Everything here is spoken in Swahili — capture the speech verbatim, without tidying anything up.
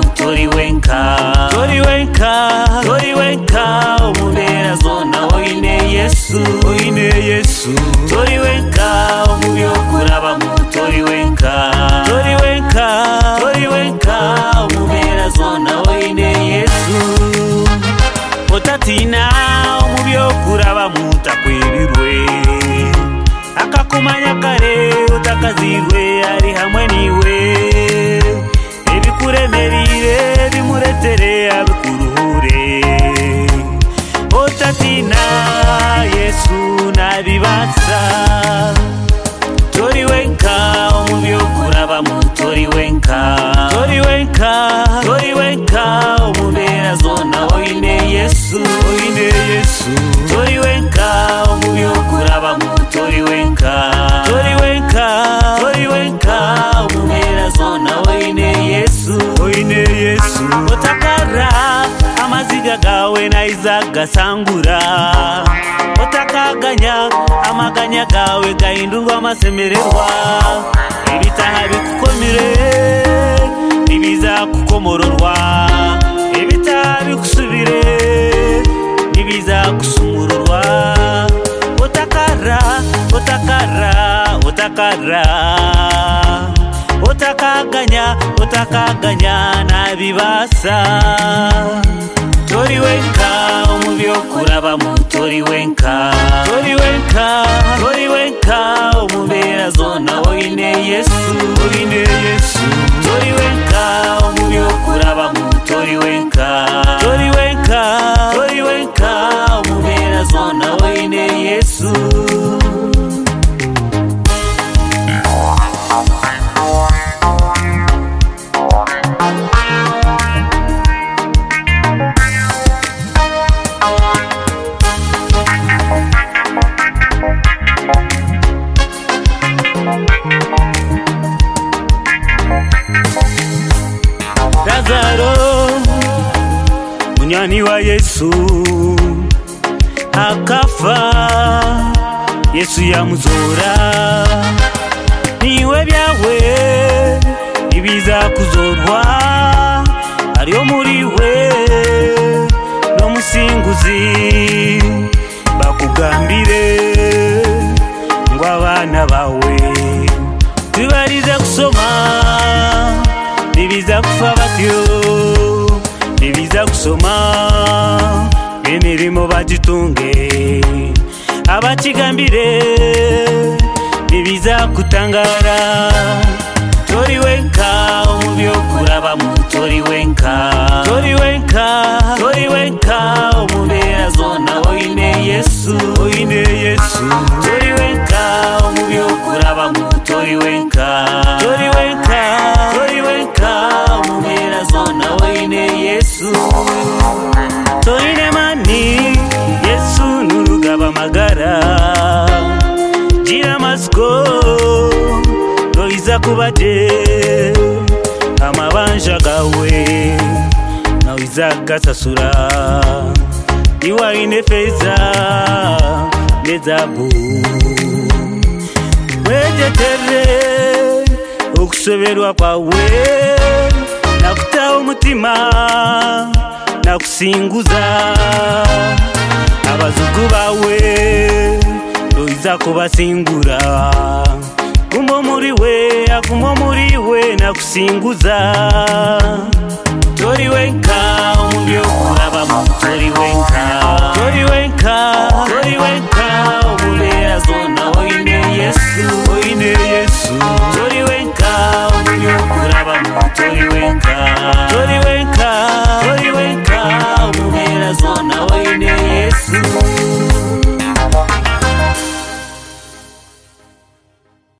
tori wenka tori wenka tori wenka umubera zona oine Yesu oine Yesu tori wenka umubyo kuraba mu tori wenka tori wenka tori wenka umubera zona oine Yesu otatina umubyo kuraba mu takwibirwe akakumanya kare utakazirwe ari hamwe niwe ebikuremerire bimuretere abikuruhure otatina Yesu nabibatsa tori wenka umubyo kuraba mu tori wenka tori wenka tori wenka umubera zona oine Yesu oine Yesu tori wenka umubyo kuraba mu tori wenka tori wenka tori wenka umubera zona oine Yesu oine Yesu otakara amaziga gawe na izaga sangura otakaganya amaganya gawe gahindurwa amasemererwa ibitaha bikukomire nibiza kukomororwa ibitaha bikusubire nibiza kusumururwa otakara otakara otakara otakaganya otakaganya nabibasa tori wenka umubyo kuraba mu tori wenka tori wenka tori wenka umubera zona oine Yesu oine Yesu tori wenka umubyo kuraba mu tori wenka tori wenka tori wenka umubera zona oine Yesu Lazaro munyani wa Yesu akafa Yesu yamuzora niwe byawe ibiza kuzorwa ariyo muri we no musinguzi bakugambire ngo abana bawe tubarize kusoma nibiza kufa batyo nibiza kusoma emirimo bagitunge abakigambire nibiza kutangara tori wenka umubyo kuraba mu tori wenka tori wenka tori wenka umubera zona oine Yesu oine Yesu tori wenka umubyo kuraba mu tori wenka tori wenka tori wenka umubera zona oine Yesu toine mani Yesu nurugaba magara gira masko roiza kubaje amabanja gawe nawiza gasasura iwa ine feza nezabu wejetere okusoberwa kwawe nakutaho umutima nakusinguza abazugu bawe roiza kubasingura kumbo muri we akumbo muri we nakusinguza tori wenka umubyo kuraba mu tori wenka